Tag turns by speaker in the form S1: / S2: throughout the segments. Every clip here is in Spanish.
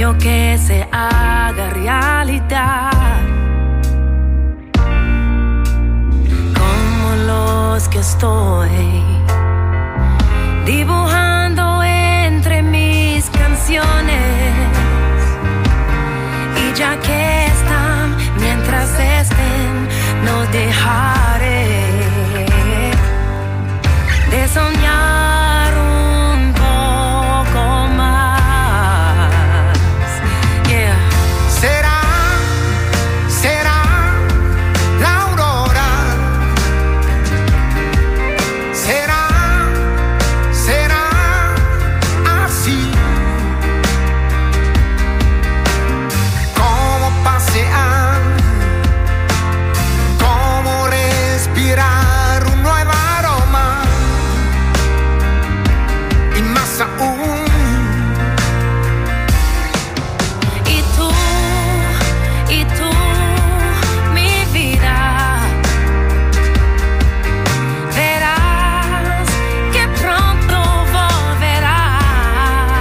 S1: sueño que se haga realidad. Como los que estoy dibujando entre mis canciones. Y ya que están, mientras estén, no dejaré de soñar un poco más. Yeah.
S2: Será la aurora. Será así. Como pasear, como respirar un nuevo aroma. Y más aún.
S1: Y tú, mi vida, verás que pronto volverá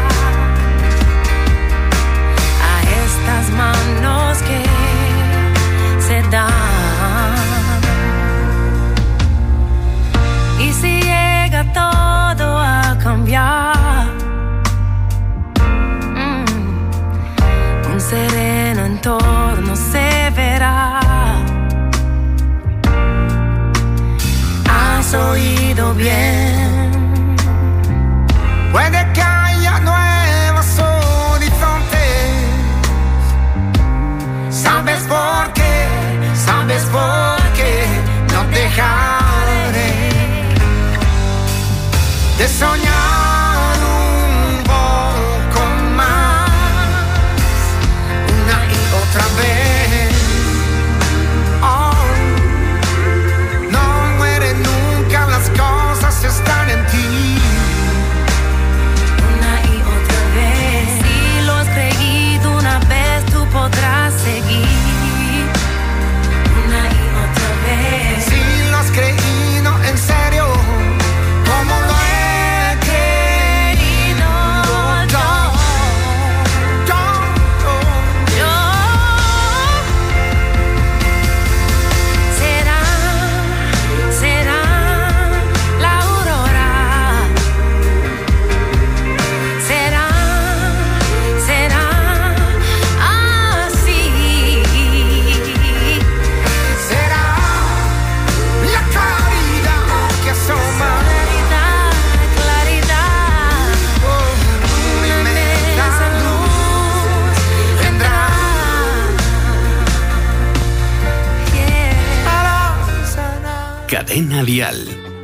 S1: a estas manos que se dan. Y si llega todo a cambiar, un sereno entorno se verá. Has oído bien.
S2: Puede que haya nuevos horizontes. ¿Sabes por qué? ¿Sabes por qué? No dejaré de soñar un poco más, una y otra vez. Oh, no mueren nunca, las cosas están en ti.
S1: Una y otra vez. Si lo has creído una vez, tú podrás seguir. Una y otra vez.
S2: Si lo has creído en serio, como lo he querido yo.
S1: Será la aurora. Será así.
S2: Será la claridad que asoma.
S1: Claridad. Una inmensa luz vendrá.
S3: Cadena Dial.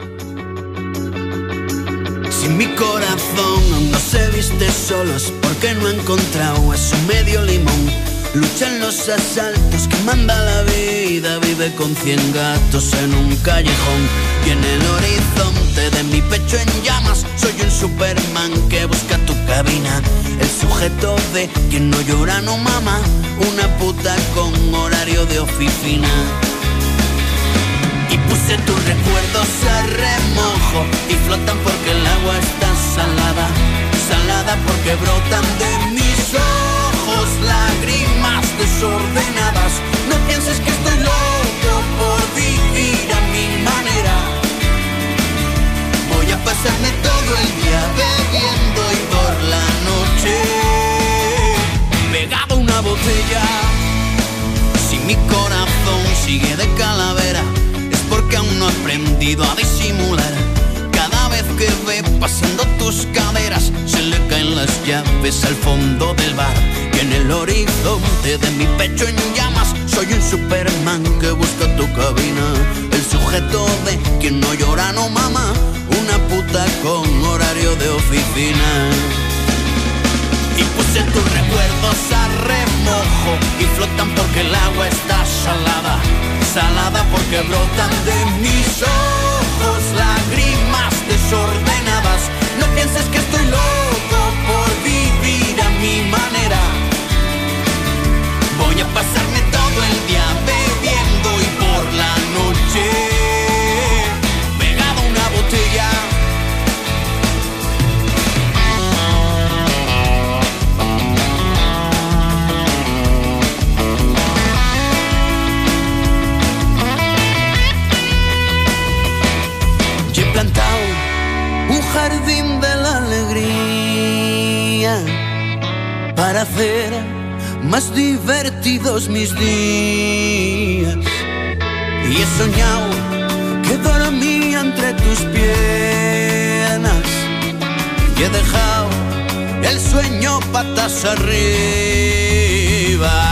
S4: Si mi corazón aún no se viste solo es porque no ha encontrado a su medio limón. Luchan los asaltos que manda la vida, vive con 100 gatos en un callejón. Y en el horizonte de mi pecho en llamas, soy un Superman que busca tu cabina. El sujeto de quien no llora no mama, una puta con horario de oficina. Y puse tus recuerdos a remojo y flotan porque el agua está salada. Salada porque brotan de mis ojos lágrimas desordenadas. No pienses que estoy loco por vivir a mi manera. Voy a pasarme todo el día bebiendo y por la noche pegado a una botella. Si mi corazón sigue de calavera, porque aún no he aprendido a disimular. Cada vez que ve pasando tus caderas, se le caen las llaves al fondo del bar. Y en el horizonte de mi pecho en llamas, soy un Superman que busca tu cabina. El sujeto de quien no llora no mama, una puta con horario de oficina. Y puse tus recuerdos a remojo y flotan porque el agua está salada. Salada porque brotan de mis ojos lágrimas desordenadas. No pienses que estoy loco por vivir a mi manera. Voy a pasarme todo el día bebiendo y por la noche pegado a una botella. para hacer más divertidos mis días. Y he soñado que dormía entre tus piernas y he dejado el sueño patas arriba.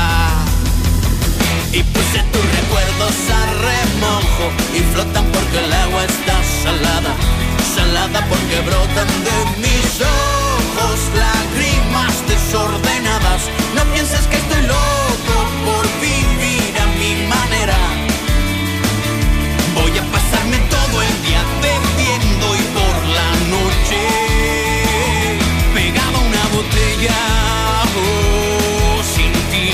S4: Y puse tus recuerdos a remojo y flotan porque el agua está salada, salada porque brotan de mis ojos lágrimas desordenadas. No pienses que estoy loco por vivir a mi manera. Voy a pasarme todo el día bebiendo y por la noche pegado a una botella sin ti.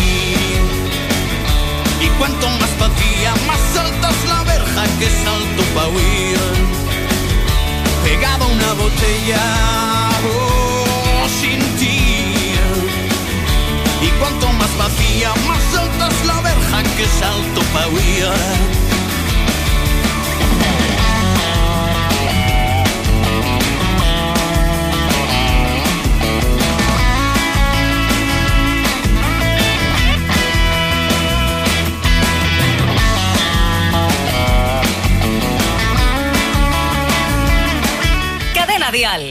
S4: Y cuanto más vacía, más alta es la verja que salto pa' huir. Pegado a una botella sin ti. Y cuanto más vacía, más alta es la verja que salto pa' huir.
S3: Dial.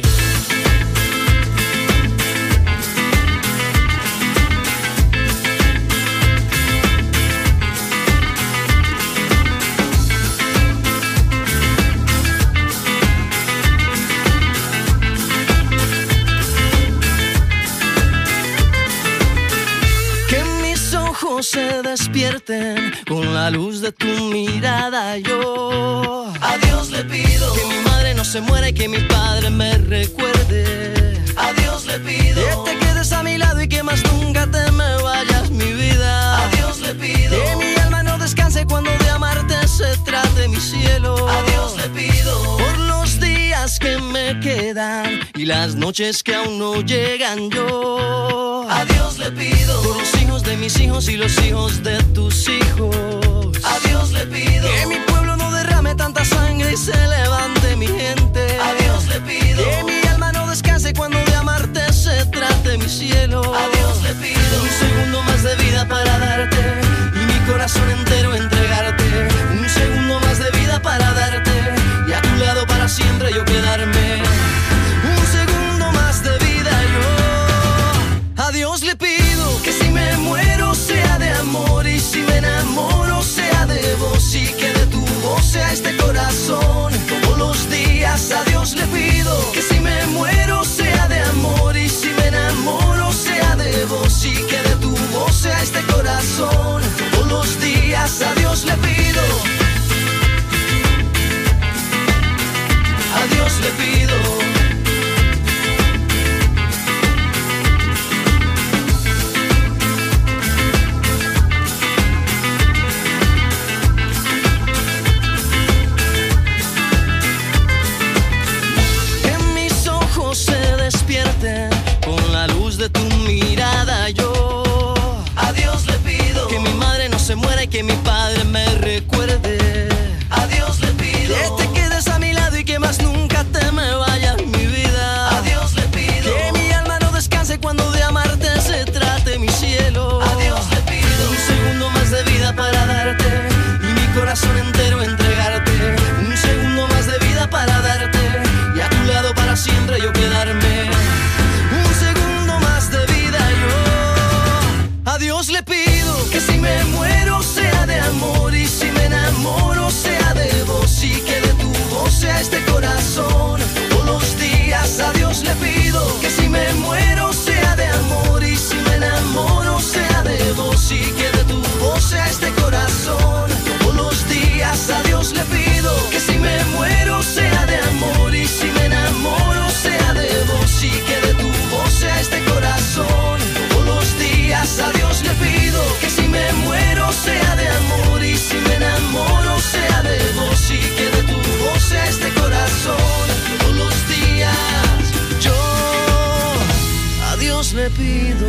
S5: Que mis ojos se despierten con la luz de tu mirada. Yo a Dios le pido que mi madre no se muera y que mi padre me recuerde. A Dios le pido que te quedes a mi lado y que más nunca te me vayas, mi vida. A Dios le pido que mi alma no descanse cuando de amarte se trate, mi cielo. A Dios le pido por los días que me quedan y las noches que aún no llegan. Yo a Dios le pido por los hijos de mis hijos y los hijos de tus hijos. A Dios le pido que mi pueblo no derrame tanta sangre y se levante mi gente. A Dios le pido que mi alma no descanse cuando de amarte se trate, mi cielo. A Dios le pido un segundo más de vida para darte y mi corazón entero entregarte. Un segundo más de vida para darte y a tu lado para siempre yo quedarme. Un segundo más de vida yo. A Dios le pido que si me muero sea de amor y si me enamoro sea de vos y que de tu voz sea este corazón todos los días. A Dios le pido que si me muero sea de amor y si me enamoro sea de vos y que de tu voz sea este corazón todos los días. A Dios le pido. A Dios le pido. Con la luz de tu mirada yo a Dios le pido que mi madre no se muera y que mi padre me recuerde. A Dios le pido que te quedes a mi lado y que más nunca te me vayas, mi vida. A Dios le pido que mi alma no descanse cuando de amarte se trate, mi cielo. A Dios le pido un segundo más de vida para darte y mi corazón entero entregarte. Un segundo más de vida para darte y a tu lado para siempre yo quedarme. A Dios le pido que si me muero sea de amor y si me enamoro sea de vos y que de tu voz sea este corazón todos los días. A Dios le pido que si me muero sea de amor y si me enamoro sea de vos y que de tu voz sea este corazón todos los días. A Dios le pido que si me muero sea de amor y si me enamoro sea de vos y que de tu voz sea este corazón todos los días. A Dios le pido que si me muero sea de amor y si me enamoro sea de vos y que de tu voz sea este corazón todos los días. Yo a Dios le pido.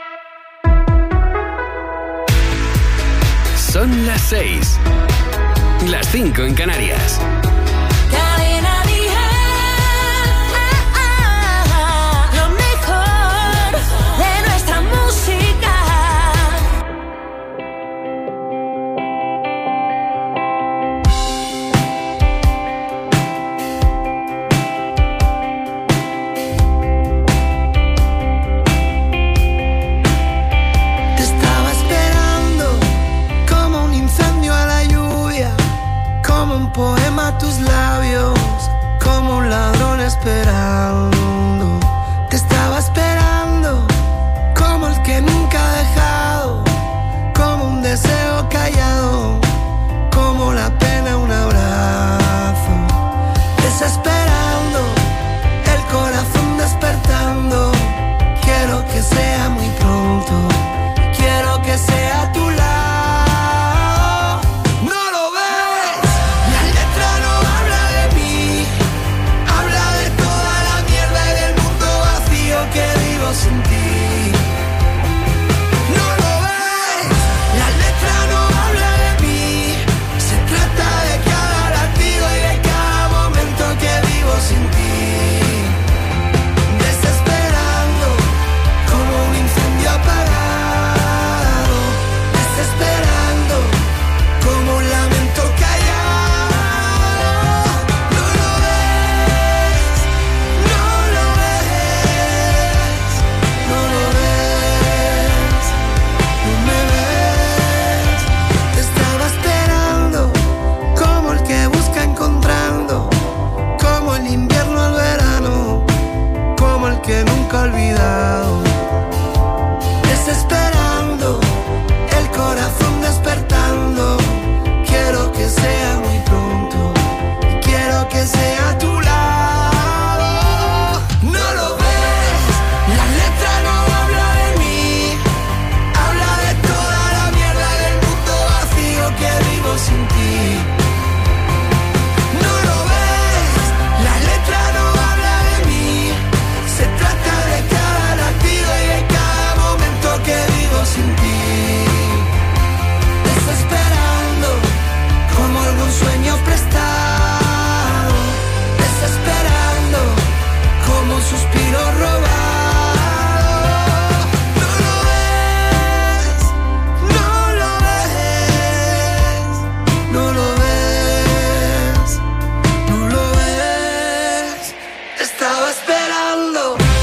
S6: Son las 6.
S3: las 5 en Canarias.
S1: Cadena Dial, lo mejor de nuestra música.
S2: Te estaba esperando como un incendio a la lluvia, como un poema a tus labios, como un ladrón esperando. Te estaba esperando como el que nunca ha dejado, como un deseo callado, como la pena un abrazo. Desesperando, el corazón despertando. Quiero que sea muy pronto, quiero que sea a tu lado. No lo ves, la letra no habla de mí, habla de toda la mierda y del mundo vacío que vivo sin ti. No lo ves, la letra no habla de mí, se trata de cada latido y de cada momento que vivo sin ti. Desesperando, como un incendio apagado, desesperando, como un lamento callado. No lo ves, no lo ves, no lo ves, no me ves. Te estaba esperando, como el que busca encontrando, como el invierno al verano, como el que nunca ha olvidado. Desesperando, el corazón despertando. Quiero que sea muy pronto, quiero que sea a tu lado. No lo ves, la letra no habla de mí, habla de toda la mierda del mundo vacío que vivo sin ti. No lo ves, la letra no habla de mí, se trata de cada latido y de cada momento que vivo sin ti. Desesperando, como algún sueño prestado, desesperando, como un suspiro robado. No lo ves, no lo ves, no lo ves, no lo ves. Te estaba esperando.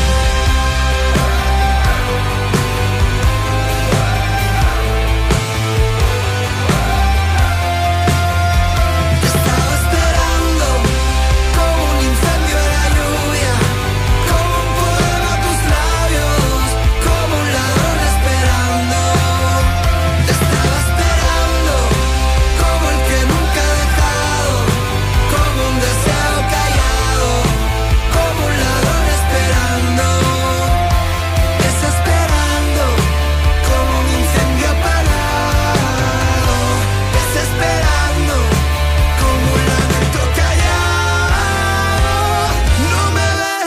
S2: Te estaba esperando, como un incendio en la lluvia, como un poema a tus labios, como un ladrón esperando. Te estaba esperando, como el que nunca ha dejado, como un deseo callado, como un ladrón esperando. Desesperando, como un incendio apagado, desesperando, como un lamento callado. No me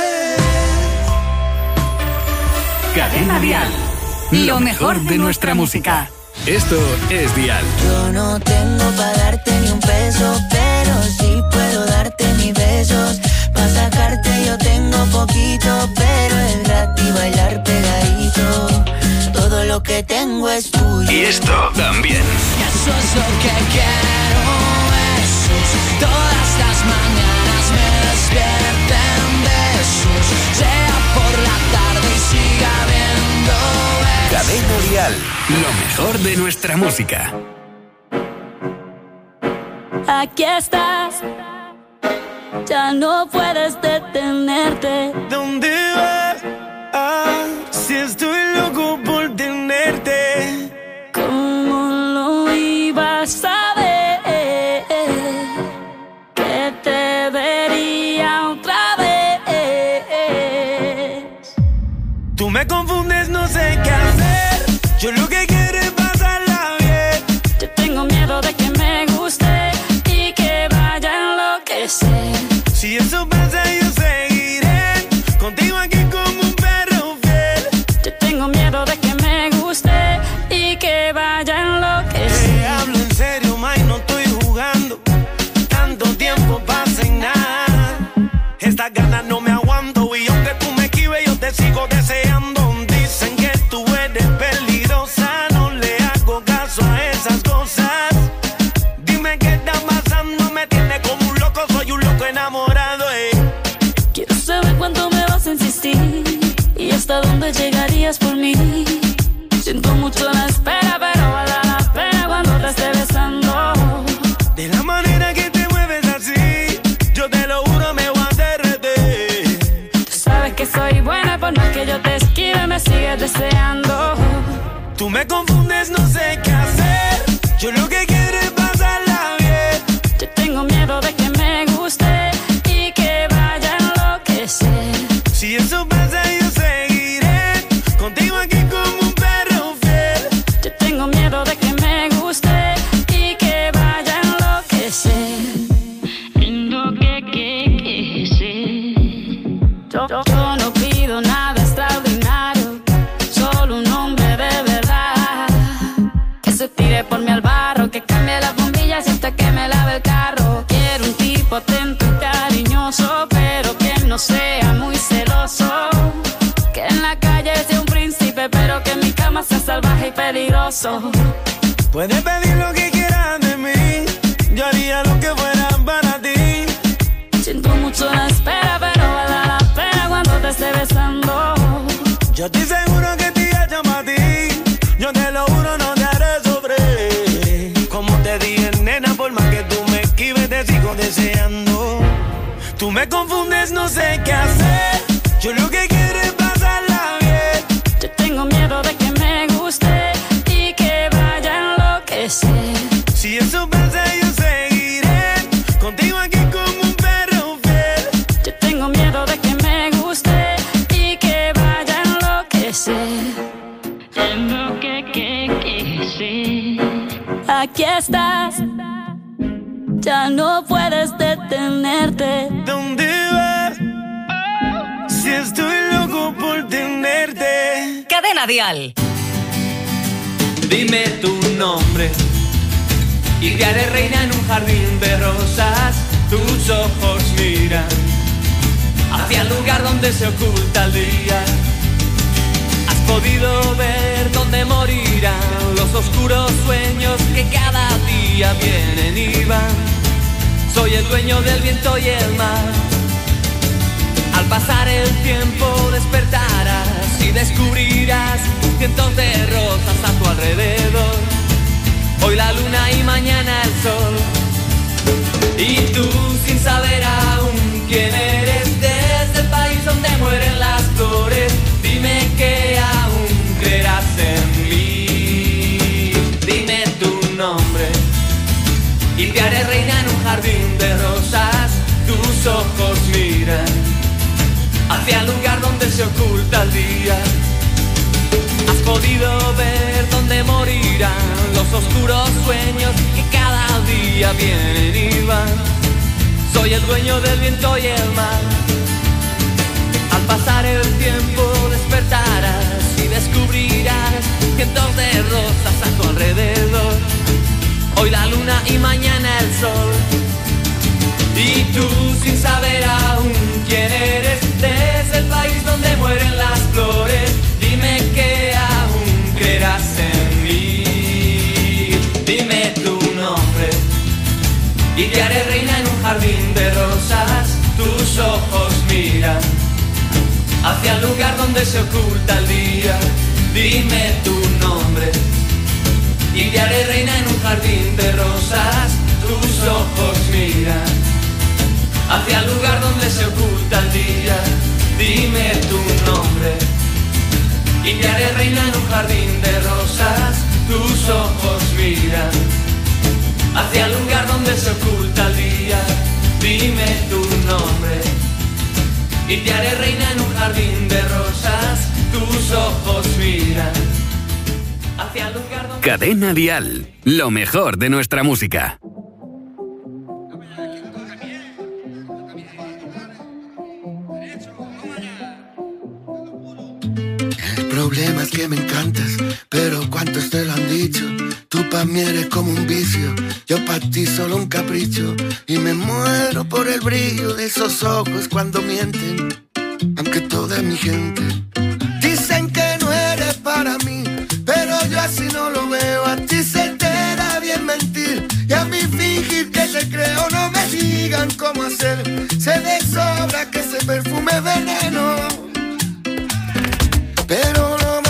S2: ves.
S3: Cadena Dial, lo mejor de nuestra música. Esto es Dial.
S1: Yo no tengo para darte ni un peso, pero sí puedo darte mis besos. Para sacarte yo tengo poquito, pero es gratis bailar pegadito. Todo lo que tengo es tuyo.
S3: Y esto también.
S5: Eso es lo que quiero, besos. Todas las mañanas me despierten besos. Sea por la tarde y siga viendo besos.
S3: Cadena Dial, lo mejor de nuestra música.
S1: Aquí estás, ya no puedes detenerte.
S2: ¿Dónde vas? Si estoy loco por tenerte.
S1: ¿Cómo lo ibas a ver? Que te vería otra vez.
S2: Tú me confundes, no sé qué hacer. Yo lo que quiero es pasarla bien.
S1: Yo tengo miedo de que me guste y que vaya a enloquecer.
S2: Si eso pasa yo seguiré contigo aquí como un perro fiel.
S1: Yo tengo miedo de que me guste y que vaya a enloquecer.
S2: Te hablo en serio, ma, y no estoy jugando.
S6: es por mí. Siento mucho la espera, pero vale la pena cuando te esté besando.
S2: De la manera que te mueves así, yo te lo juro me voy a derretir.
S6: Tú sabes que soy buena, por más que yo te esquive, me sigues deseando.
S2: Tú me confundes, no sé qué hacer. Yo lo que quiero es pasarla bien.
S6: Yo tengo miedo de que me guste y que vaya a enloquecer.
S2: Si eso pasa yo seguiré contigo aquí como un perro fiel.
S6: Yo tengo miedo de que me guste y que vaya a enloquecer. Yo no pido nada extraordinario, solo un hombre de verdad que se tire por mí al barro, que cambie las bombillas hasta que me lave el carro. Quiero un tipo atento y cariñoso, pero que no sea muy celoso, que en la calle sea un príncipe, pero que en mi cama sea salvaje y peligroso.
S2: Puedes pedir lo que quieras de mí, yo haría lo que fuera para ti.
S6: Siento mucho la espera, pero vale la pena cuando te esté besando.
S2: Yo estoy seguro que te hecho para ti, yo te lo juro no te haré sufrir. Como te dije, nena, por más que tú me esquives te sigo deseando. Tú me confundes, no sé qué hacer. Yo lo que quiero es pasarla bien.
S6: Yo tengo miedo de que me guste y que vaya a enloquecer.
S2: Si eso pasa yo seguiré contigo aquí como un perro fiel.
S6: Yo tengo miedo de que me guste y que vaya a enloquecer. Aquí estás, ya no puedes detenerte.
S2: ¿Dónde vas? Si estoy loco por tenerte.
S7: Cadena Dial.
S5: Dime tu nombre y te haré reina en un jardín de rosas. Tus ojos miran hacia el lugar donde se oculta el día. Has podido ver dónde morirán los oscuros sueños que cada día vienen y van. Soy el dueño del viento y el mar. Al pasar el tiempo despertarás y descubrirás cientos de rosas a tu alrededor. Hoy la luna y mañana el sol. Y tú sin saber aún quién eres, desde el país donde mueren las flores, dime que aún creerás en mí. Dime tu nombre y te haré reina en un jardín de rosas. Tus ojos miran hacia el lugar donde se oculta el día. Has podido ver dónde morirán los oscuros sueños que cada día vienen y van. Soy el dueño del viento y el mar. Al pasar el tiempo despertarás y descubrirás cientos de rosas a tu alrededor. Hoy la luna y mañana el sol. Y tú sin saber aún quién eres, desde el país donde mueren las flores, dime que aún creerás en mí. Dime tu nombre y te haré reina en un jardín de rosas. Tus ojos miran hacia el lugar donde se oculta el día. Dime tu nombre y te haré reina en un jardín de rosas. Tus ojos miran hacia el lugar donde se oculta el día. Dime tu nombre y te haré reina en un jardín de rosas. Tus ojos miran hacia el lugar donde se oculta el día. Dime tu nombre y te haré reina en un jardín de rosas. Tus ojos miran hacia el lugar donde...
S3: Cadena Dial, lo mejor de nuestra música.
S8: El problema es que me encantas, pero ¿cuántos te lo han dicho? Tú pa' mí eres como un vicio, yo pa' ti solo un capricho. Y me muero por el brillo de esos ojos cuando mienten, aunque toda mi gente dicen que no eres para mí, pero yo así no lo veo. A ti se te da bien mentir y a mí fingir que te creo. No me digan cómo hacer, sé de sobra que ese perfume es veneno, pero no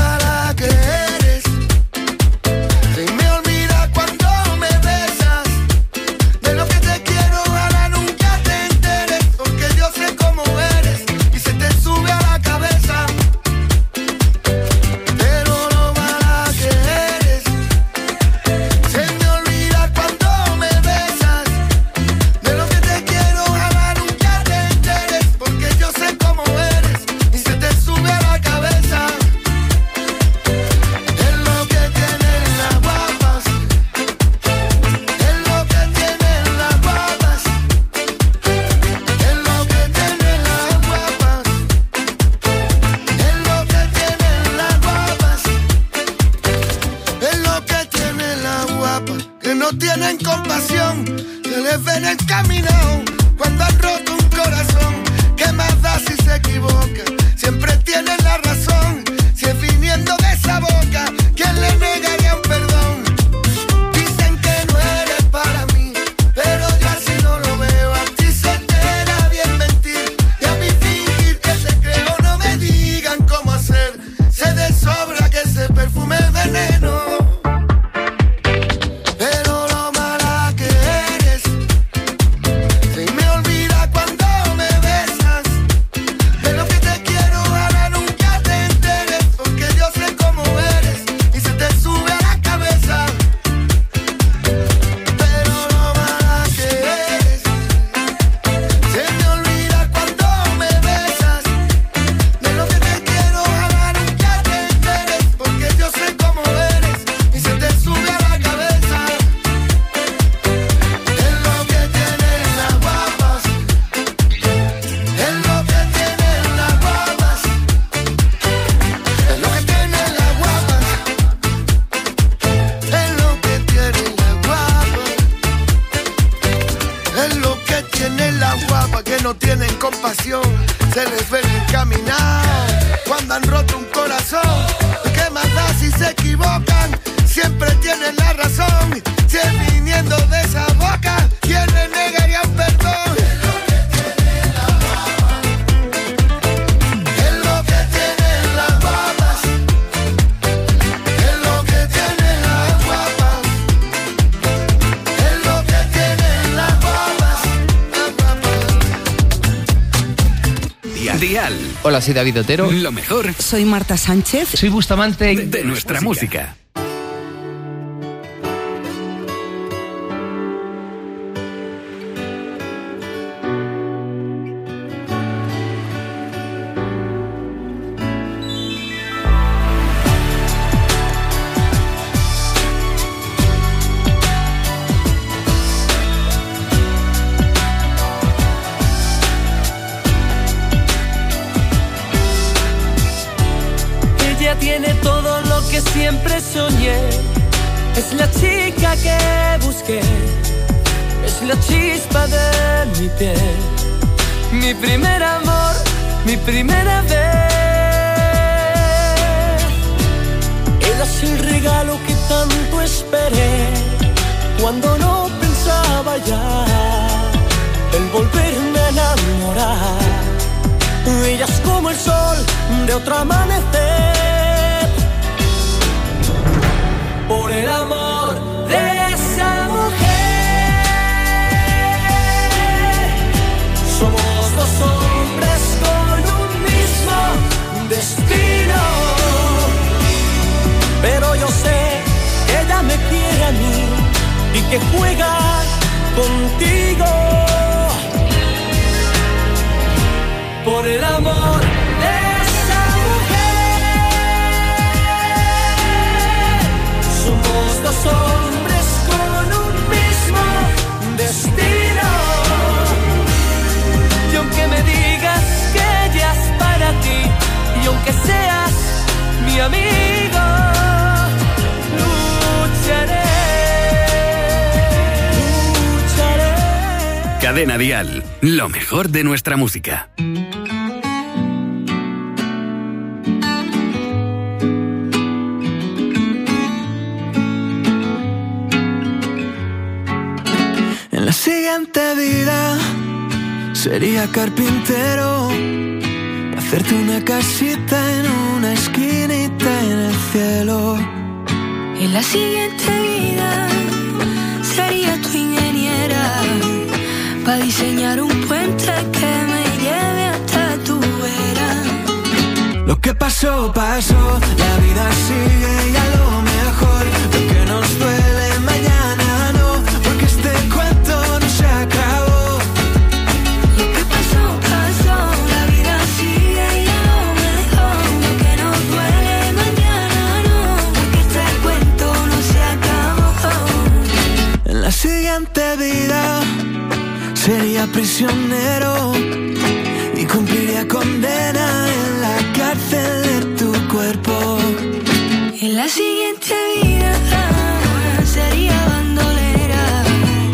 S8: compasión, se les ve en el camino cuando han roto un corazón. ¿Qué más da si se equivocan? Siempre tienen la razón. Si es viniendo de esa boca, ¿quién le negaría un perdón? Dicen que no eres para mí, pero yo así no lo veo. A ti se te da bien mentir y a mí fingir que te creo. No me digan cómo hacer, sé de sobra que ese perfume es veneno. Pero lo mala que eres, se me olvida cuando me besas. De lo que te quiero ahora nunca te enteres, porque yo sé cómo eres y se te sube a la cabeza. Pero lo mala que eres, se me olvida cuando me besas. De lo que te quiero ahora nunca te enteres, porque yo sé cómo eres y se te sube a la cabeza. Es lo que tienen las guapas, es lo que tienen las guapas, es lo que tienen las guapas, es lo que tienen las guapas, es lo que tienen las guapas, que no tienen compasión, se les ve en el caminar cuando han roto un corazón. ¿Qué más da si se equivocan? Siempre tienen la razón. Si es viniendo de esa boca, ¿quién le negaría un perdón? Es lo que tienen las guapas, es lo que tienen las guapas, es lo que tienen las guapas,
S3: Dial.
S7: Hola, soy David Otero.
S3: Lo mejor
S9: Soy Marta Sánchez.
S7: Soy Bustamante.
S3: de nuestra música.
S5: Ella tiene todo lo que siempre soñé. Es la chica que busqué, es la chispa de mi piel. Mi primer amor, mi primera vez. Él es el regalo que tanto esperé cuando no pensaba ya en volverme a enamorar. Ella es como el sol de otro amanecer. Por el amor de esa mujer, somos dos hombres con un mismo destino. Pero yo sé que ella me quiere a mí y que juega contigo. Por el amor de esa mujer, somos dos hombres con un mismo destino. Y aunque me digas que ella es para ti, y aunque seas mi amigo, lucharé, lucharé.
S3: Cadena Dial. Lo mejor de nuestra música.
S2: En la siguiente vida sería carpintero, hacerte una casita en una esquinita en el cielo.
S1: En la siguiente vida sería tu ingeniera, para diseñar un puente que me lleve hasta tu vera.
S2: Lo que pasó, pasó, la vida sigue y a lo mejor lo que nos duele mañana no, porque este cuento no se acabó.
S1: Lo que pasó, pasó, la vida sigue y a lo mejor lo que nos duele mañana no, porque este cuento no se acabó.
S2: En la siguiente vida sería prisionero y cumpliría condena en la cárcel de tu cuerpo.
S1: En la siguiente vida sería bandolera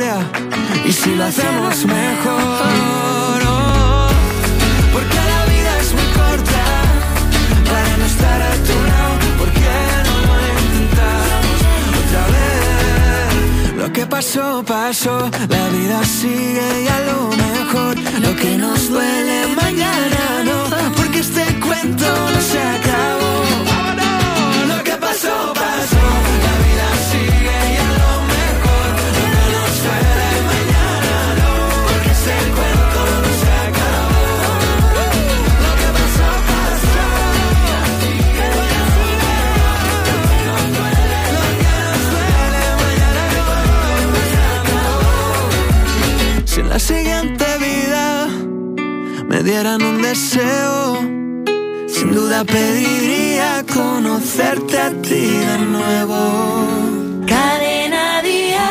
S2: sea, y si lo hacemos mejor, oh, porque la vida es muy corta para no estar a tu lado. ¿Por qué no lo intentamos otra vez? Lo que pasó, pasó, la vida sigue y a lo mejor lo que nos duele mañana no, porque este cuento no se acabó. Lo que pasó, pasó, la vida sigue y a lo mejor lo que nos duele mañana no, porque este cuento no se acabó. Lo que pasó, pasó, la vida sigue y a lo mejor lo que nos duele mañana no, se acabó. Si en la siguiente vida me dieran un deseo, sin duda pediría conocerte a ti de nuevo.
S1: Cadena Día.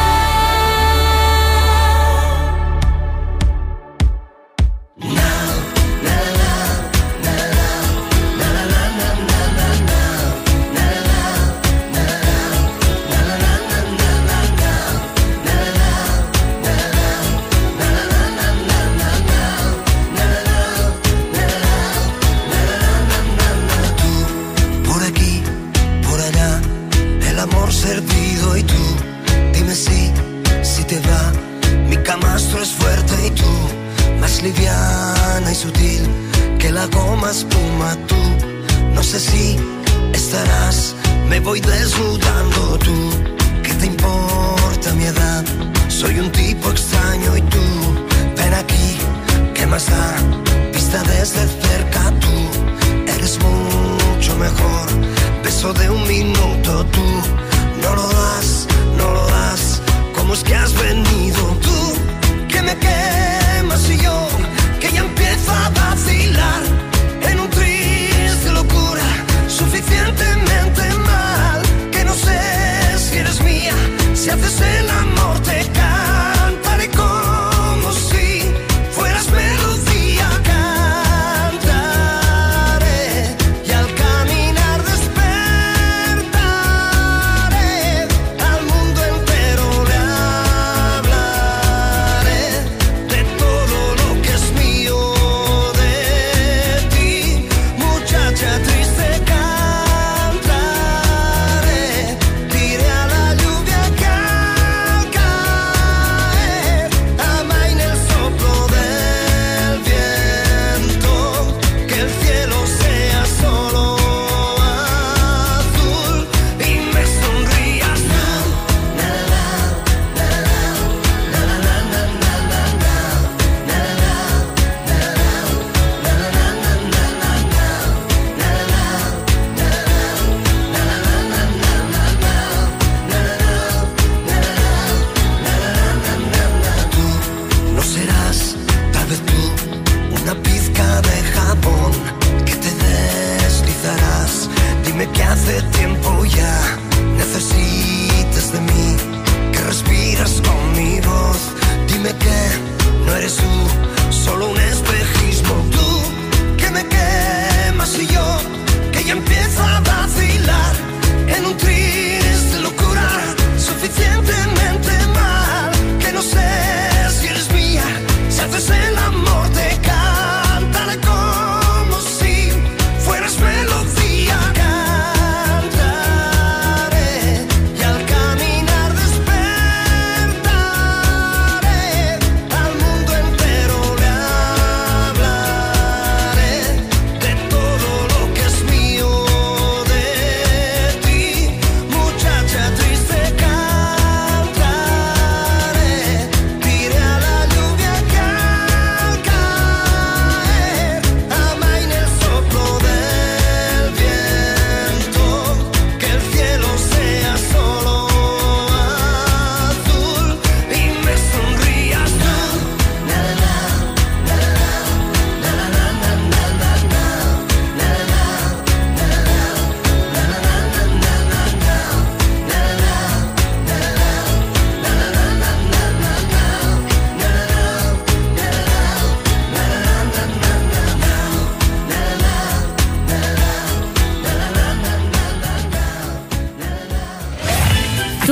S2: Servido y tú, dime si te va. Mi camastro es fuerte y tú, más liviana y sutil que la goma espuma. Tú, no sé si estarás, me voy desnudando. Tú, ¿qué te importa mi edad? Soy un tipo extraño y tú, ven aquí, ¿qué más da? Vista desde cerca tú, eres mucho mejor. Beso de un minuto tú, no lo das, no lo das. ¿Cómo es que has venido tú? Que me quemas y yo, que ya empiezo a vacilar en un triste locura, suficientemente mal, que no sé si eres mía. Si haces el amor te cantaré como si fueras melodía. Cantaré y al caminar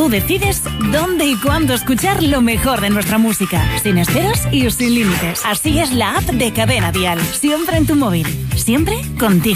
S7: Tú decides dónde y cuándo escuchar lo mejor de nuestra música, sin esperos y sin límites. Así es la app de Cadena Dial, siempre en tu móvil, siempre contigo.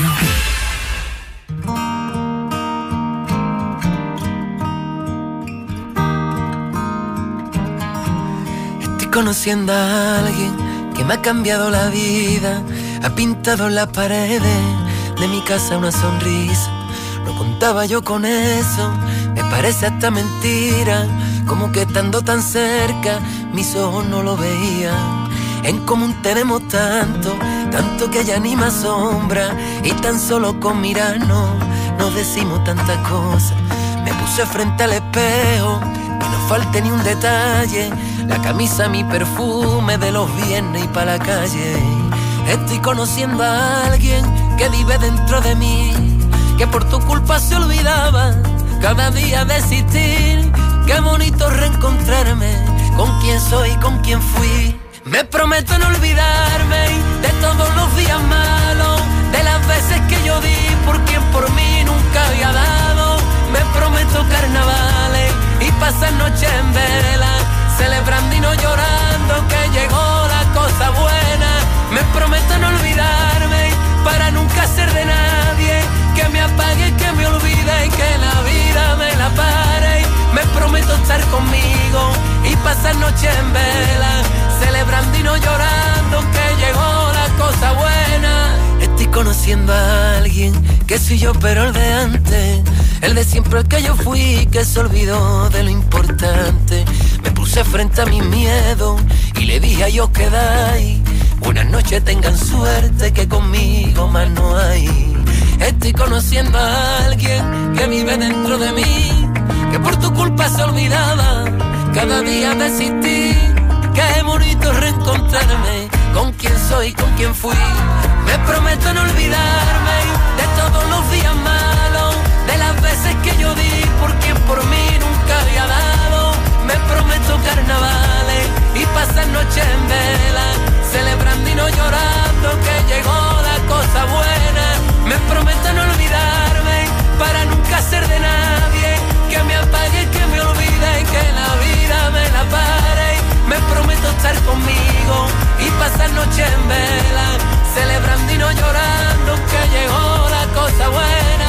S2: Estoy conociendo a alguien que me ha cambiado la vida, ha pintado en las paredes de mi casa una sonrisa. No contaba yo con eso, me parece hasta mentira, como que estando tan cerca mis ojos no lo veían. En común tenemos tanto, tanto que ya ni me asombra, y tan solo con mirarnos nos decimos tantas cosas. Me puse frente al espejo y no falte ni un detalle, la camisa, mi perfume de los viernes y pa' la calle. Estoy conociendo a alguien que vive dentro de mí, que por tu culpa se olvidaba cada día de existir. Qué bonito reencontrarme con quien soy, con quien fui. Me prometo no olvidarme de todos los días malos, de las veces que yo di por quien por mí nunca había dado. Me prometo carnavales y pasar noches en vela, celebrando y no llorando que llegó la cosa buena. Me prometo no olvidarme para nunca ser de nadie, que me apague, que me olvide y que la vida me la pare. Me prometo estar conmigo y pasar noche en vela, celebrando y no llorando que llegó la cosa buena. Estoy conociendo a alguien que soy yo pero el de antes, el de siempre, el que yo fui, que se olvidó de lo importante. Me puse frente a mi miedo y le dije a Dios quedáis, buenas noches, tengan suerte que conmigo más no hay. Estoy conociendo a alguien que vive dentro de mí, que por tu culpa se olvidaba cada día de existir. Qué bonito reencontrarme con quien soy, con quien fui. Me prometo no olvidarme de todos los días malos, de las veces que yo di por quien por mí nunca había dado. Me prometo carnavales y pasar noches en vela, celebrando y no llorando que llegó la cosa buena. Me prometo no olvidarme para nunca ser de nadie, que me apague, que me olvide y que la vida me la pare. Me prometo estar conmigo y pasar noche en vela, celebrando y no llorando que llegó la cosa buena.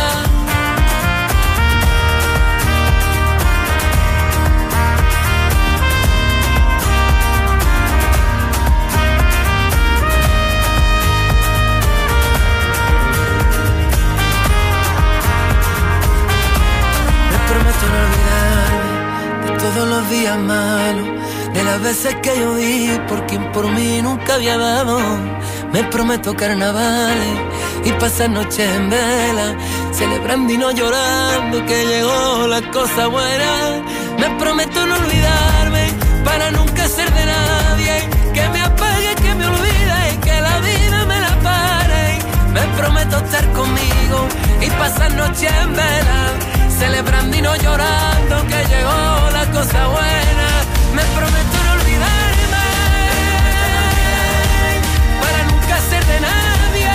S2: Prometo no olvidarme de todos los días malos, de las veces que yo di por quien por mí nunca había dado. Me prometo carnavales y pasar noches en vela, celebrando y no llorando que llegó la cosa buena. Me prometo no olvidarme para nunca ser de nadie, que me apague, que me olvide y que la vida me la pare. Me prometo estar conmigo y pasar noches en vela, celebrando y no llorando que llegó la cosa buena. Me prometo no olvidarme para nunca ser de nadie.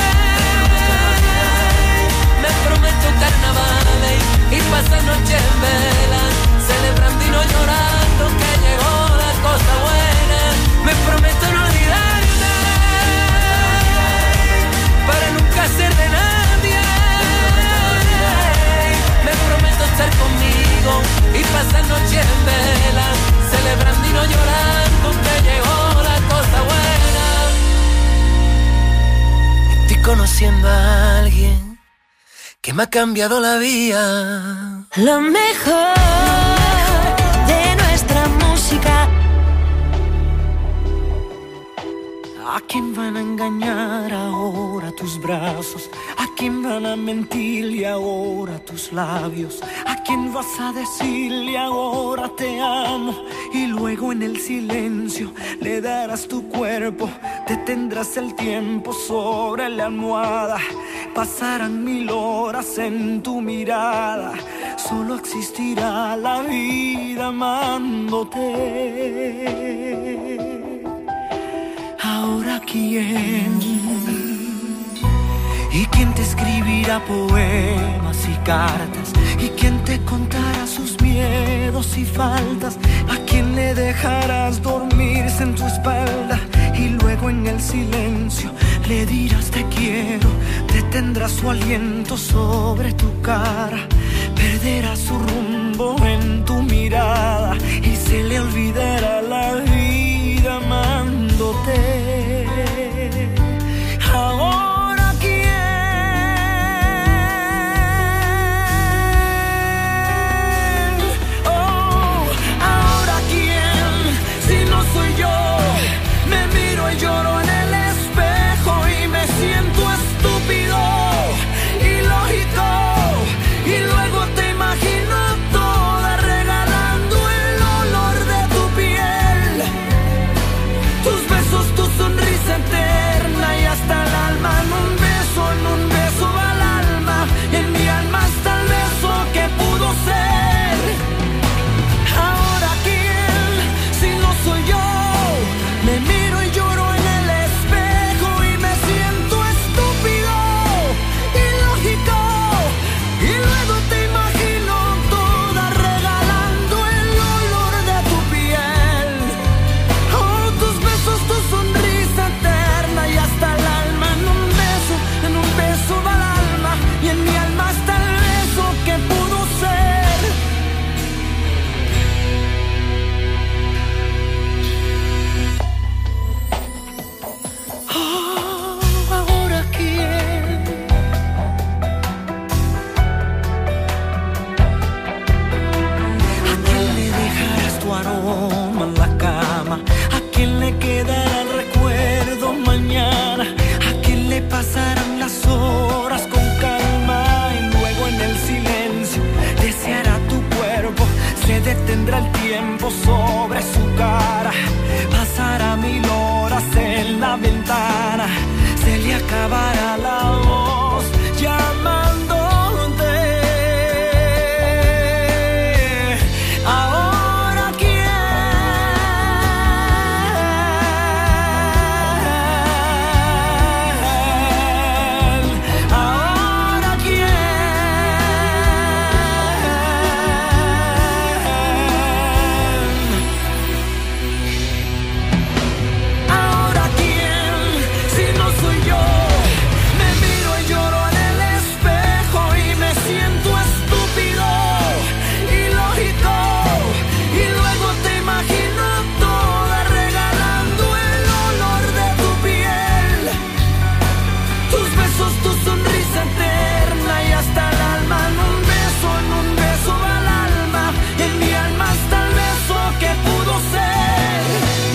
S2: Me prometo carnavales y pasar noche en vela, celebrando y no llorando que llegó la cosa buena. Me prometo no olvidarme para nunca ser de nadie. Me prometo estar conmigo y pasar noche en vela, celebrando y no llorando que llegó la cosa buena. Estoy conociendo a alguien que me ha cambiado la vida.
S1: Lo mejor de nuestra música.
S5: ¿A quién van a engañar ahora tus brazos? ¿A quién van a mentirle ahora tus labios? ¿A quién vas a decirle ahora te amo? Y luego en el silencio le darás tu cuerpo, detendrás el tiempo sobre la almohada. Pasarán 1000 horas en tu mirada, solo existirá la vida amándote. Ahora quién, y quién te escribirá poemas y cartas, ¿Y quién te contará sus miedos y faltas? ¿A quién le dejarás dormirse en tu espalda? Y luego en el silencio le dirás te quiero. Detendrás su aliento sobre tu cara. Perderá su rumbo en tu mirada y se le olvidará la vida amándote. Ahora quién, oh, ahora quién, si no soy yo, me miro y lloro en el espejo y me siento estúpido, ilógico. Y luego te imagino toda regalando el olor de tu piel, tus besos, tu sonrisa eterna y hasta el alma. En un beso va el alma y en mi alma está el beso que pudo ser. Ahora quién, si no soy yo, me miro y lloro en el espejo y me siento estúpido, ilógico. Y luego te imagino toda regalando el olor de tu piel, oh, tus besos, tu sonrisa eterna y hasta el alma. En un beso va el alma y en mi alma está el beso que pudo ser. Oh, ahora quién. ¿A quién le dejarás tu aroma en la cama? ¿A quién le quedará el recuerdo mañana? ¿A quién le pasarán las horas con calma? Y luego en el silencio deseará tu cuerpo. Se detendrá el tiempo sobre su cara. Pasará 1000 horas en la ventana. Se le acabará la voz llamándote. Ahora quién, ahora quién, si no soy yo, me miro y lloro en el espejo y me siento estúpido, ilógico. Y luego te imagino toda regalando el olor de tu piel, tus besos, tu sonrisa eterna y hasta el alma. En un beso va el alma y en mi alma está el beso que pudo ser.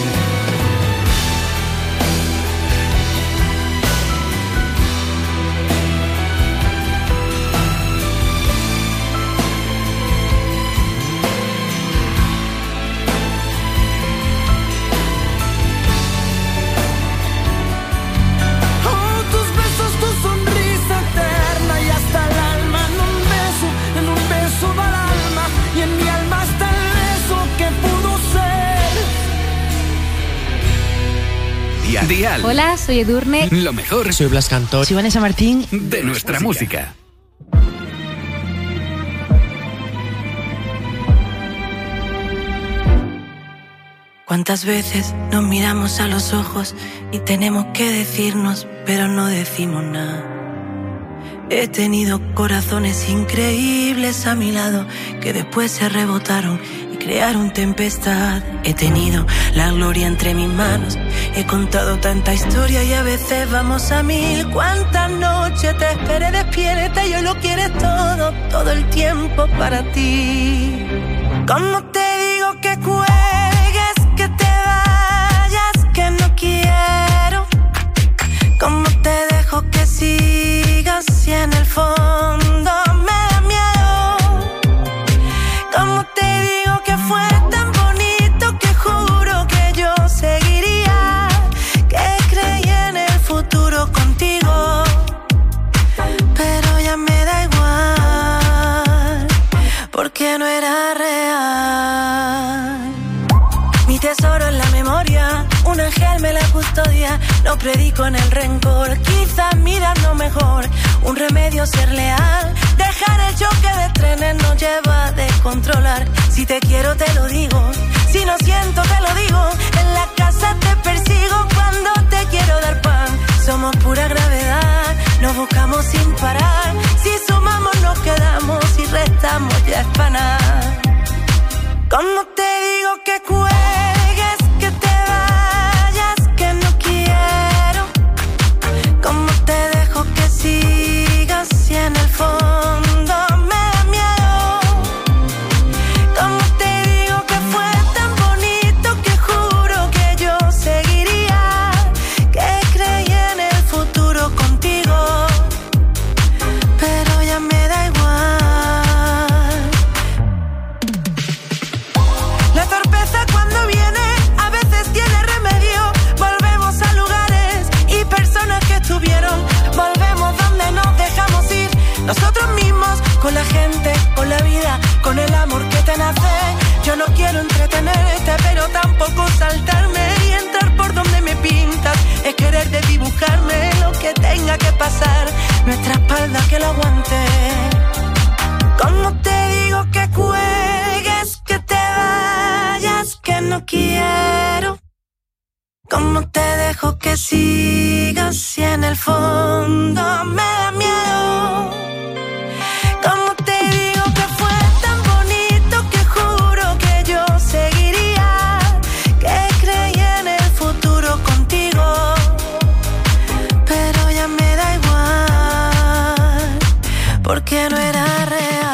S5: Oh, tus besos, tu sonrisa eterna y hasta el alma. En un beso va el alma y en mi alma está el beso que pudo ser.
S3: Dial.
S9: Hola, soy Edurne.
S3: Lo mejor
S10: Soy Blas Cantor.
S9: Soy Vanessa Martín.
S3: de nuestra música.
S1: ¿Cuántas veces nos miramos a los ojos y tenemos que decirnos, pero no decimos nada? He tenido corazones increíbles a mi lado que después se rebotaron y crearon tempestad. He tenido la gloria entre mis manos, he contado tanta historia y a veces vamos a 1000. ¿Cuántas noches te esperé despierta y hoy lo quieres todo, todo el tiempo para ti? ¿Cómo te digo que cuelgues, que te vayas, que no quiero? ¿Cómo te dejo que sigas si en el fondo me da miedo? ¿Cómo te digo que fue tan bonito que juro que yo seguiría, que creí en el futuro contigo? Pero ya me da igual, porque no era real. Mi tesoro en la memoria, un ángel me la custodia. No predico en el rencor, quizás mirando mejor. Un remedio ser leal, dejar
S9: manejar el choque de trenes nos lleva a descontrolar. Si te quiero te lo digo, si no siento te lo digo. En la casa te persigo cuando te quiero dar pan. Somos pura gravedad, nos buscamos sin parar. Si sumamos nos quedamos, si restamos ya es para nada. Como te digo que cuelgues, que te vayas, que no quiero. Como te dejo que sigas si en el fondo me da miedo. Como te digo que fue tan bonito que juro que yo seguiría, que creí en el futuro contigo, pero ya me da igual. La torpeza cuando viene a veces tiene remedio. Volvemos a lugares y personas que estuvieron. Volvemos donde nos dejamos ir. Nosotros mismos, con la gente, con la vida, con el amor que te nace. Yo no quiero entretenerte, pero tampoco saltarme y entrar por donde me pintas. Es querer desdibujarme lo que tenga que pasar. Nuestra espalda que lo aguante. Como te digo que cuelgues, que te vayas, que no quiero. Como te dejo que sigas si en el fondo me da miedo. Como te digo que fue tan bonito que juro que yo seguiría, que creí en el futuro contigo, pero ya me da igual, porque no era real.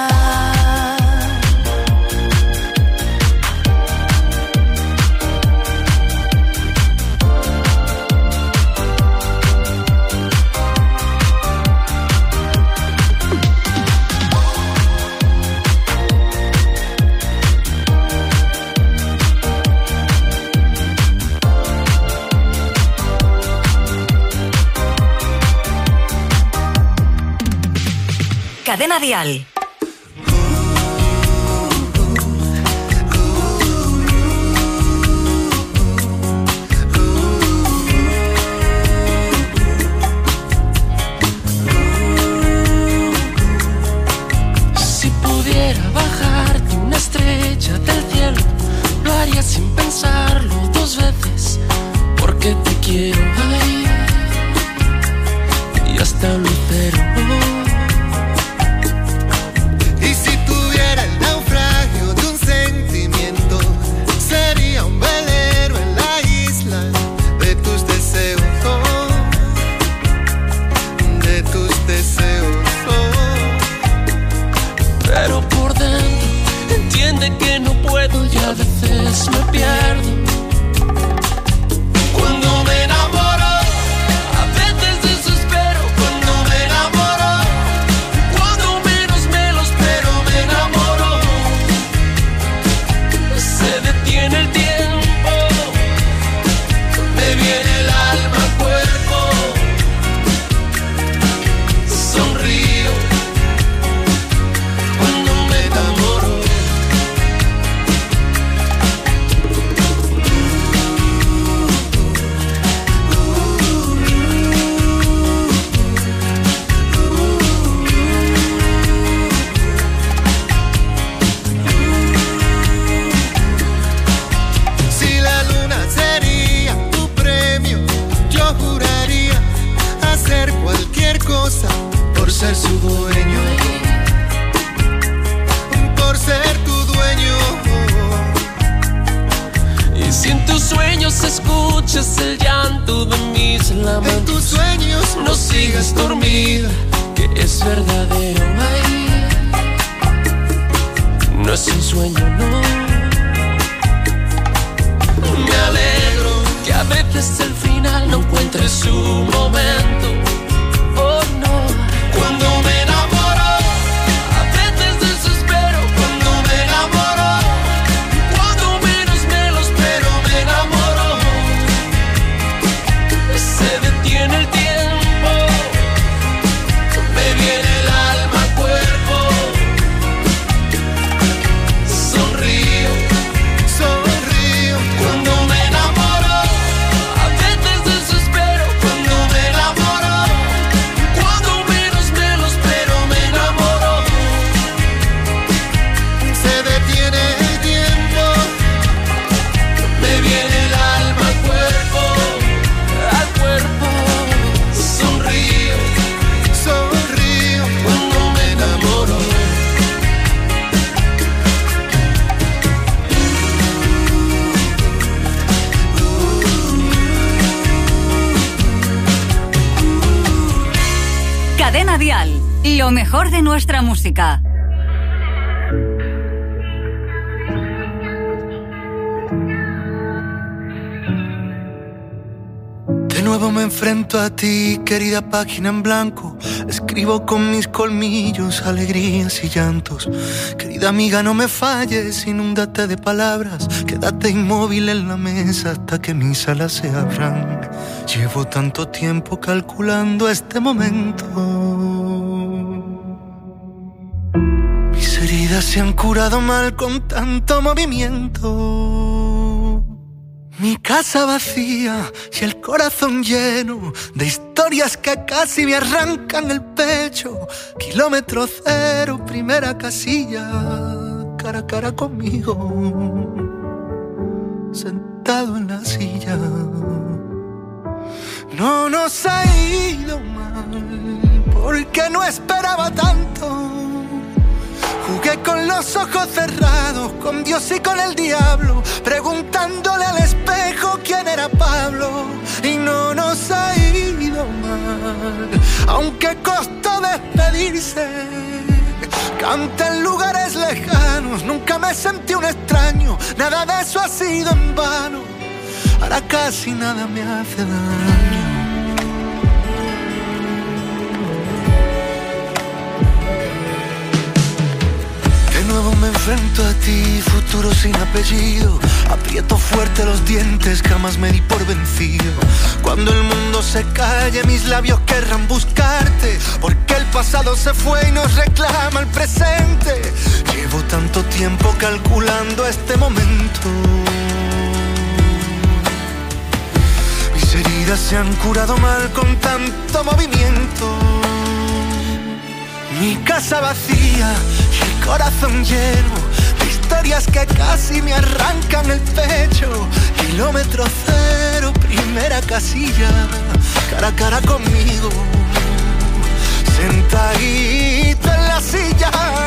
S7: Cadena Dial.
S5: Si pudiera bajarte una estrella del cielo, lo haría sin pensarlo dos veces, porque te quiero, ay, y hasta un lucero. Que no puedo y a veces me pierdo. Cuando me enamoro, a veces desespero. Cuando me enamoro, cuando menos me lo espero, me enamoro. Se detiene el tiempo, me viene el alma al cuerpo. Sonrío cuando me enamoro. Por ser su dueño, por ser tu dueño. Y si en tus sueños escuchas el llanto de mis lamentos, en tus sueños no sigas dormida, que es verdadero. Ay, no es un sueño, no. Me alegro que a veces el final no encuentre su momento. Cuando me enamoro, a veces desespero. Cuando me enamoro, cuando menos me lo espero, me enamoro. Se detiene el tiempo, me viene el alma al cuerpo. Sonrío, sonrío. Cuando me enamoro, a veces desespero. Cuando me enamoro,
S7: Cadena Dial, lo mejor de nuestra música.
S2: De nuevo me enfrento a ti, querida página en blanco. Escribo con mis colmillos alegrías y llantos. Querida amiga, no me falles, inúndate de palabras. Quédate inmóvil en la mesa hasta que mis alas se abran. Llevo tanto tiempo calculando este momento. Mis heridas se han curado mal con tanto movimiento. Mi casa vacía y el corazón lleno de historias que casi me arrancan el pecho. Kilómetro cero, primera casilla, cara a cara conmigo, sentado en la silla. No nos ha ido mal, porque no esperaba tanto. Jugué con los ojos cerrados, con Dios y con el diablo, preguntándole al espejo quién era Pablo. Y no nos ha ido mal, aunque costó despedirse. Canté en lugares lejanos, nunca me sentí un extraño. Nada de eso ha sido en vano, ahora casi nada me hace daño. De nuevo me enfrento a ti, futuro sin apellido. Aprieto fuerte los dientes, jamás me di por vencido. Cuando el mundo se calle, mis labios querrán buscarte, porque el pasado se fue y nos reclama el presente. Llevo tanto tiempo calculando este momento. Mis heridas se han curado mal con tanto movimiento. Mi casa vacía y el corazón lleno de historias que casi me arrancan el pecho. Kilómetro cero, primera casilla, cara a cara conmigo, sentadito en la silla.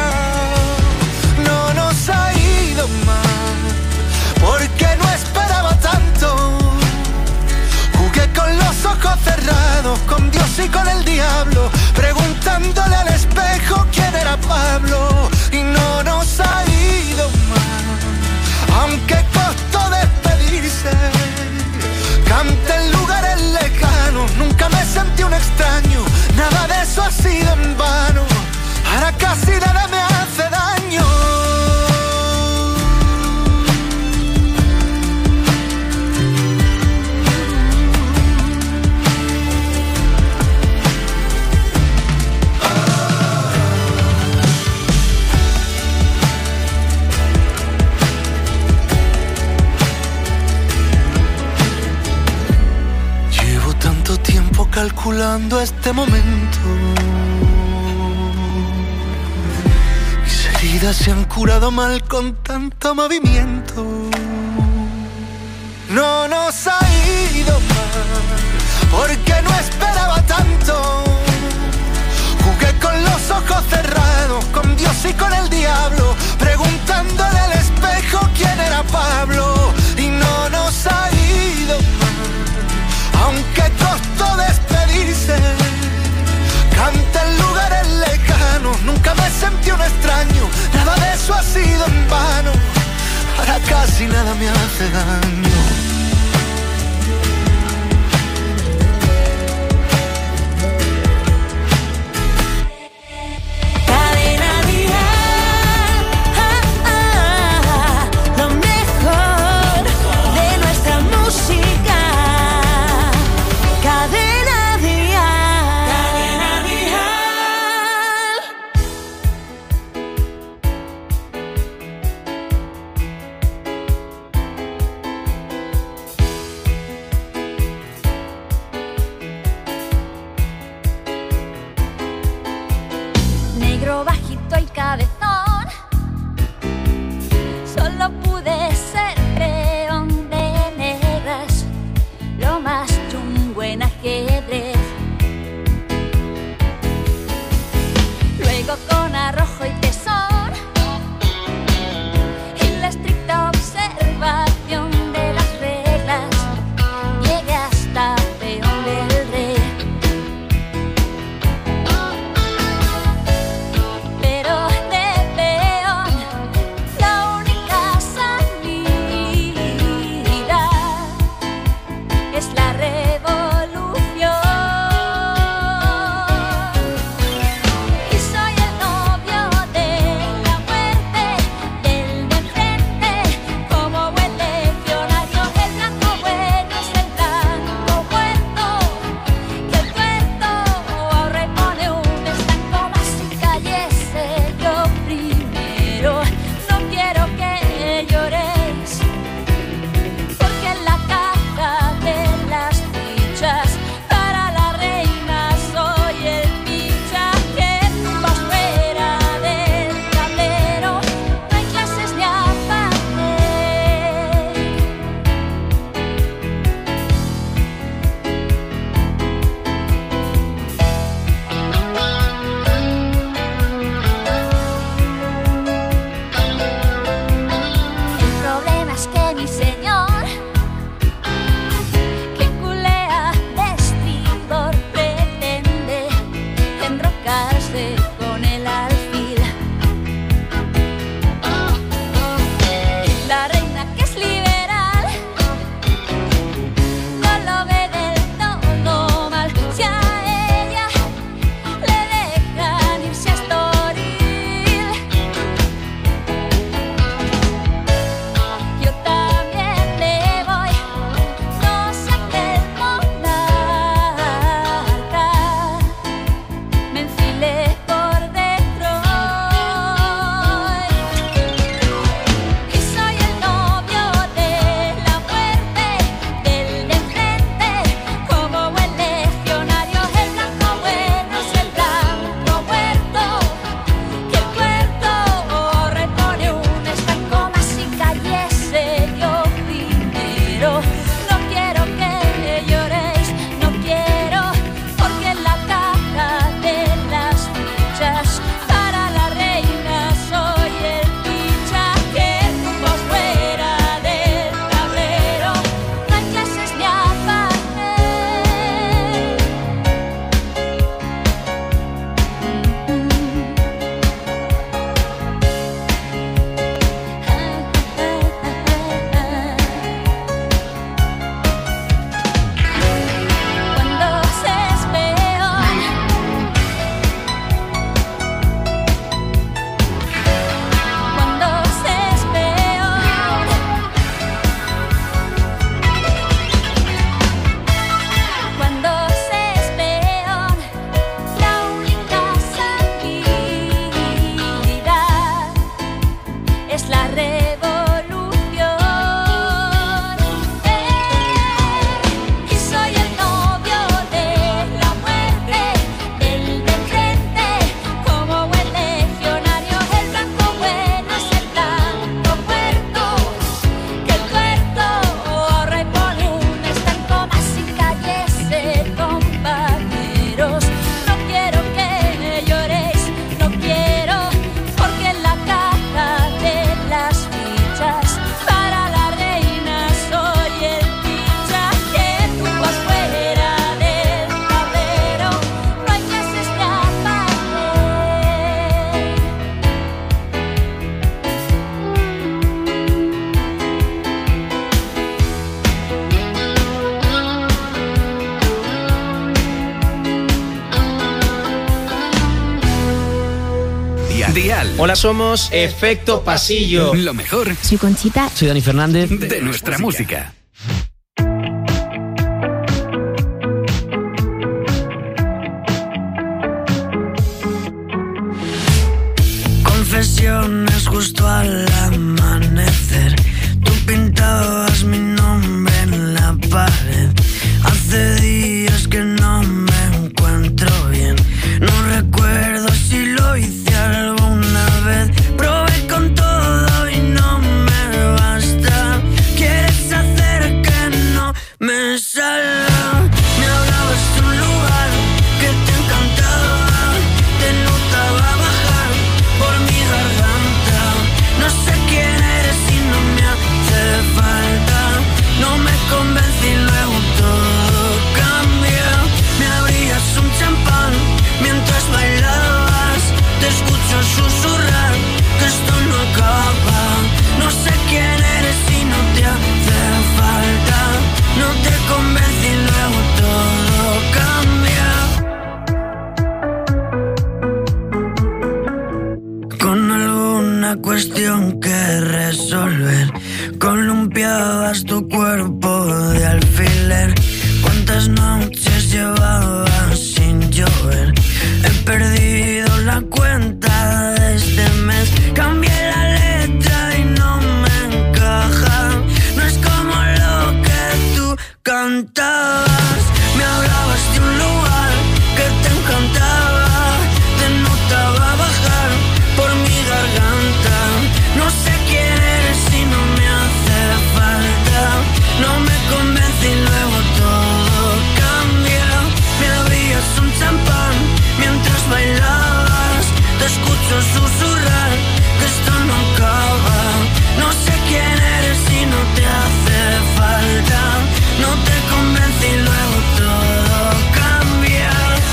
S2: No nos ha ido mal, porque no esperaba tanto. Jugué con los ojos cerrados, con Dios y con el diablo, preguntándole al espejo quién era Pablo. Y no nos ha ido mal, aunque costó despedirse. Canté en lugares lejanos, nunca me sentí un extraño. Nada de eso ha sido en vano, ahora casi nada me hace daño. Calculando este momento. Mis heridas se han curado mal con tanto movimiento. No nos ha ido mal, porque no esperaba tanto. Jugué con los ojos cerrados, con Dios y con el diablo, preguntándole al espejo quién era Pablo. Y no nos ha ido mal, aunque costó despedirse. Canté en lugares lejanos, nunca me sentí un extraño. Nada de eso ha sido en vano, ahora casi nada me hace daño.
S10: Hola, somos Efecto Pasillo.
S3: Lo mejor.
S11: Soy Conchita.
S12: Soy Dani Fernández.
S3: De nuestra música.
S2: Confesiones justo al amanecer. Tú pintabas mi nombre en la pared. Hace días que no me encuentro bien. No recuerdo si lo hice alguna vez. Probé con todo y no me basta. Quieres hacer que no me salga. Me hablabas de un lugar que te encantaba. Te notaba bajar por mi garganta. No sé quién eres y no me hace falta. No me convencí, luego todo cambia. Me abrías un champán mientras bailabas. Te escucho susurrar que esto no acaba. No sé quién eres y no te hace falta. No te convencí, luego todo cambia. Con alguna cuestión que resolver, columpiabas tu cuerpo de alfiler. ¿Cuántas noches llevabas sin llover? He perdido la cuenta de este mes. Cambié la letra y no me encaja. No es como lo que tú cantabas. Me hablabas de un lugar que te encantaba. Te notaba bajar por mi garganta. No sé quién eres y no me hace falta. No me convencí, luego todo cambia. Me abrías un champán mientras bailabas. Te escucho susurrar que esto no acaba. No sé quién eres y no te hace falta. No te convencí, luego todo cambia.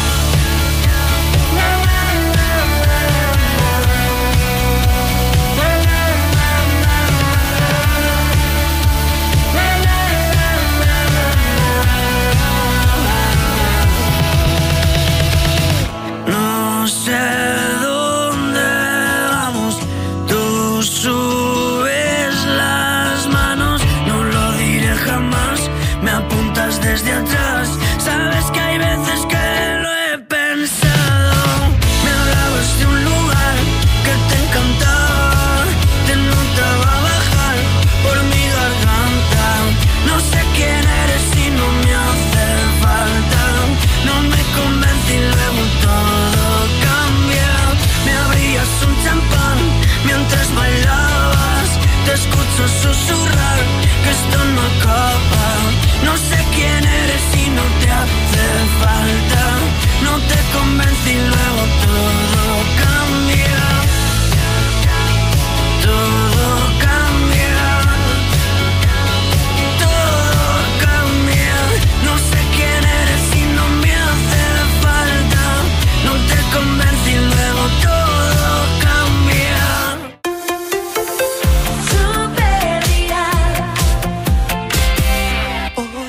S2: No sé dónde vamos, tú subes las manos, no lo diré jamás, me apuntas desde atrás, sabes que hay veces que lo he pensado. Me hablabas de un lugar que te encantaba, te notaba bajar por mi garganta. No sé quién eres y no me hace falta. No me convencí, luego todo cambia. Me abrías un champán mientras bailabas. Te escucho susurrar